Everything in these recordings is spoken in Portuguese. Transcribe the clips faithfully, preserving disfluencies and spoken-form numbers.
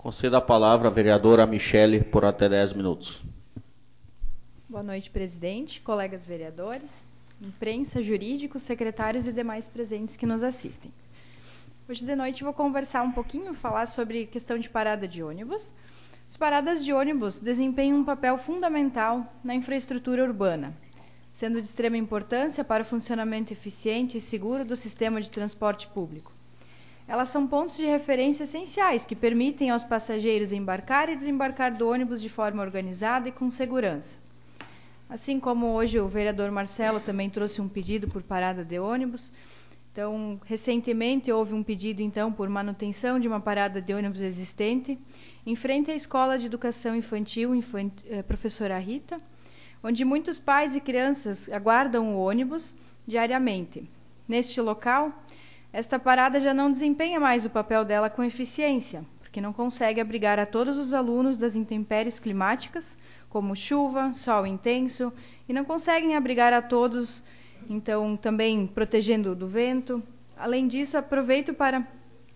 Conceda a palavra à vereadora Michele por até dez minutos. Boa noite, presidente, colegas vereadores, imprensa, jurídicos, secretários e demais presentes que nos assistem. Hoje de noite vou conversar um pouquinho, falar sobre questão de parada de ônibus. As paradas de ônibus desempenham um papel fundamental na infraestrutura urbana, sendo de extrema importância para o funcionamento eficiente e seguro do sistema de transporte público. Elas são pontos de referência essenciais que permitem aos passageiros embarcar e desembarcar do ônibus de forma organizada e com segurança. Assim como hoje o vereador Marcelo também trouxe um pedido por parada de ônibus, então recentemente houve um pedido então por manutenção de uma parada de ônibus existente em frente à Escola de Educação Infantil Infant... Professora Rita, onde muitos pais e crianças aguardam o ônibus diariamente. Neste local, esta parada já não desempenha mais o papel dela com eficiência, porque não consegue abrigar a todos os alunos das intempéries climáticas, como chuva, sol intenso, e não conseguem abrigar a todos, então também protegendo do vento. Além disso, aproveito para,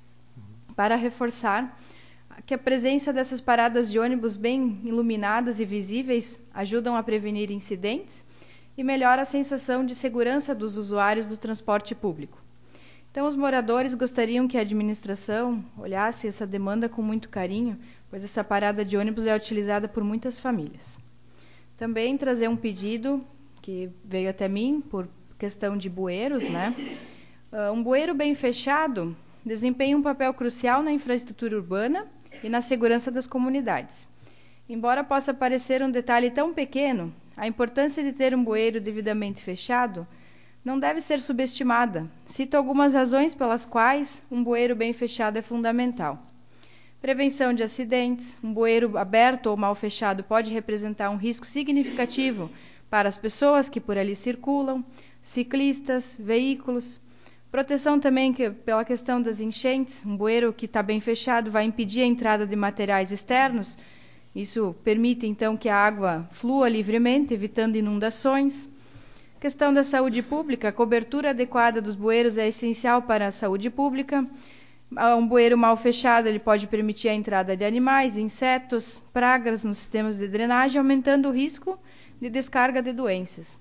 para reforçar que a presença dessas paradas de ônibus bem iluminadas e visíveis ajudam a prevenir incidentes e melhora a sensação de segurança dos usuários do transporte público. Então, os moradores gostariam que a administração olhasse essa demanda com muito carinho, pois essa parada de ônibus é utilizada por muitas famílias. Também trazer um pedido que veio até mim por questão de bueiros, né? Uh, um bueiro bem fechado desempenha um papel crucial na infraestrutura urbana e na segurança das comunidades. Embora possa parecer um detalhe tão pequeno, a importância de ter um bueiro devidamente fechado não deve ser subestimada. Cito algumas razões pelas quais um bueiro bem fechado é fundamental. Prevenção de acidentes. Um bueiro aberto ou mal fechado pode representar um risco significativo para as pessoas que por ali circulam, ciclistas, veículos. Proteção também que, pela questão das enchentes. Um bueiro que está bem fechado vai impedir a entrada de materiais externos. Isso permite, então, que a água flua livremente, evitando inundações. Questão da saúde pública, a cobertura adequada dos bueiros é essencial para a saúde pública. Um bueiro mal fechado ele pode permitir a entrada de animais, insetos, pragas nos sistemas de drenagem, aumentando o risco de descarga de doenças.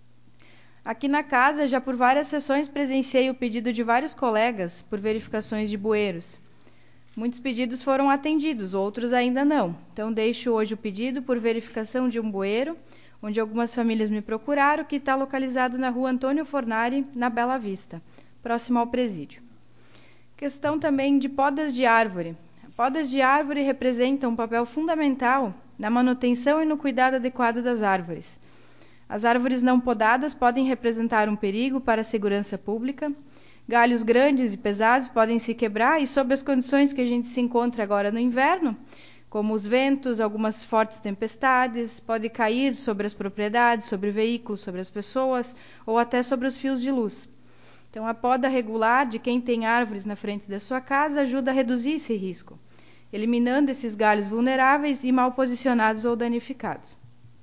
Aqui na casa, já por várias sessões presenciei o pedido de vários colegas por verificações de bueiros. Muitos pedidos foram atendidos, outros ainda não. Então deixo hoje o pedido por verificação de um bueiro, onde algumas famílias me procuraram, que está localizado na rua Antônio Fornari, na Bela Vista, próximo ao presídio. Questão também de podas de árvore. Podas de árvore representam um papel fundamental na manutenção e no cuidado adequado das árvores. As árvores não podadas podem representar um perigo para a segurança pública. Galhos grandes e pesados podem se quebrar e, sob as condições que a gente se encontra agora no inverno, como os ventos, algumas fortes tempestades, pode cair sobre as propriedades, sobre veículos, sobre as pessoas ou até sobre os fios de luz. Então, a poda regular de quem tem árvores na frente da sua casa ajuda a reduzir esse risco, eliminando esses galhos vulneráveis e mal posicionados ou danificados.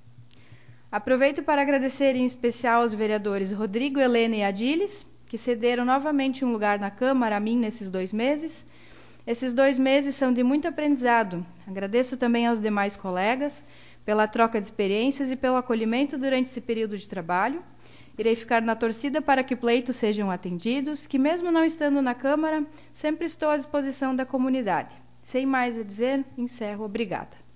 Aproveito para agradecer em especial aos vereadores Rodrigo, Helena e Adiles, que cederam novamente um lugar na Câmara a mim nesses dois meses. Esses dois meses são de muito aprendizado. Agradeço também aos demais colegas pela troca de experiências e pelo acolhimento durante esse período de trabalho. Irei ficar na torcida para que pleitos sejam atendidos, que mesmo não estando na Câmara, sempre estou à disposição da comunidade. Sem mais a dizer, encerro. Obrigada.